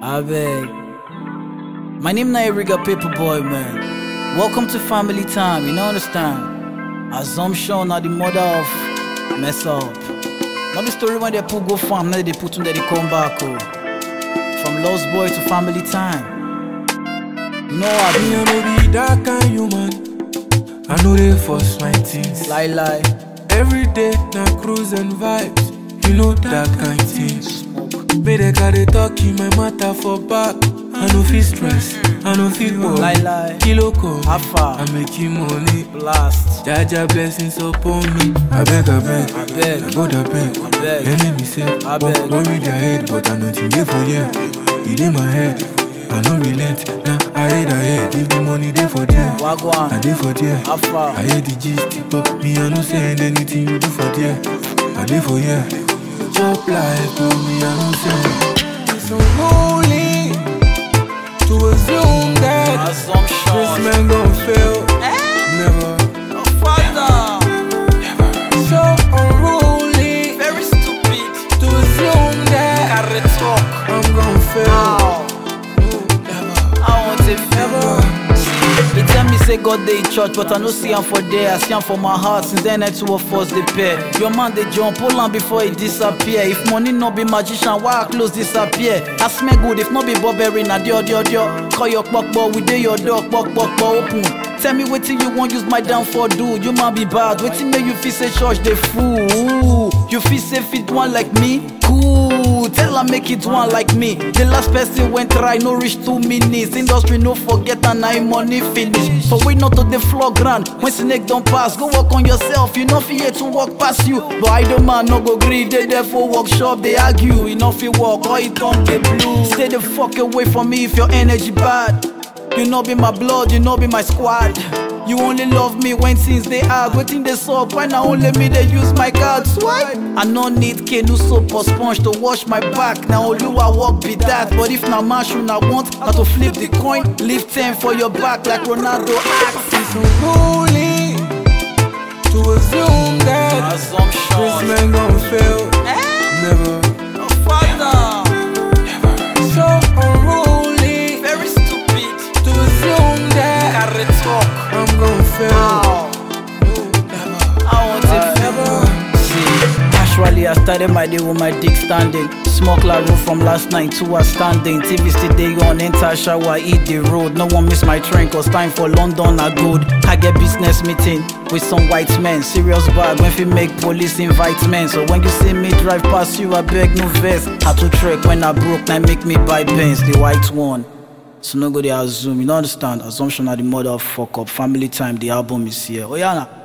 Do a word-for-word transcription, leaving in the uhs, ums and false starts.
I beg. My name na Eriga Paperboy, man. Welcome to family time, you know understand? Assumption are the mother of mess up. Not the story when they put go farm, now they put when they come back. Oh. From lost boy to family time. You know what? Me I know be that kind human. I know they force my things. Lie lie. Every day na cruise and vibes. You know that kind things. May they carry talk in my matter for back. I no feel stress, I no feel worry. Lie lie. Kilo come, Alpha. I making money. Blast. Jaja blessings upon me. I beg, I beg, I beg. I God, I beg. I beg. Enemy say, I but beg. worry their head, but I nothing there for you. It in my head, I no relent. Now I head, I head, if the money there for them. Wagwan. I there for there. Alpha. I hear the gist, but me I no saying anything you do for there. I there for yeah. Chop life, but me I no say. It's unholy to assume that this Assumption. man gon' fail. Never. Oh, father. So unruly Very stupid. to assume that Carry talk. I'm gon' fail. Ow. I want it Never. He tell me say God dey church, but I no see him for there. I see him for my heart since then. I two of us dey pair. Your man dey jump, hold on before he disappear. If money no be magician, why our clothes disappear? I smell good, if no be Burberry, na dio dio dio. Call your kpokpo, we dey your dog, kpokpo open. Tell me wetin you wan use my downfall do. You man be bad, wetin make you feel say church dey fool? You feel say fit one like me? Cool, tell her make it one like me. The last person went try, no reach two minutes. Industry no forget and I money finish. So wait not to the floor ground. When snake don't pass, go work on yourself. You know fear to walk past you. But I don't man no go gree. They there for workshop, they argue. You know fi walk or it don't get blue. Stay the fuck away from me if your energy bad. You know be my blood, you know be my squad. You only love me when things they hard. Waiting they suck, why now only me they use my card swipe? I no need canoe soap or sponge to wash my back. Now only I walk be that. But if now mash you now want, now to flip the coin, leave ten for your back like Ronaldo acts. It's unholy to assume that this Assumption. man gon' fail. Never. Oh, father. So unruly Very stupid. to assume that Carry talk. I'm gon' fail. Ow. I want it Never. Casually, I started my day with my dick standing. Smoke like road from last night to a standing. T V still day on, enter shower, eat the road. No one miss my train, cause time for London are good. I get business meeting with some white men. Serious bag when we make police invite men. So when you see me drive past you, I beg no vest. Had to trek when I broke, now make me buy Benz, the white one. So no go they assume, you don't understand. Assumption are the mother of fuck up. Family time, the album is here. Oh yeah, nah.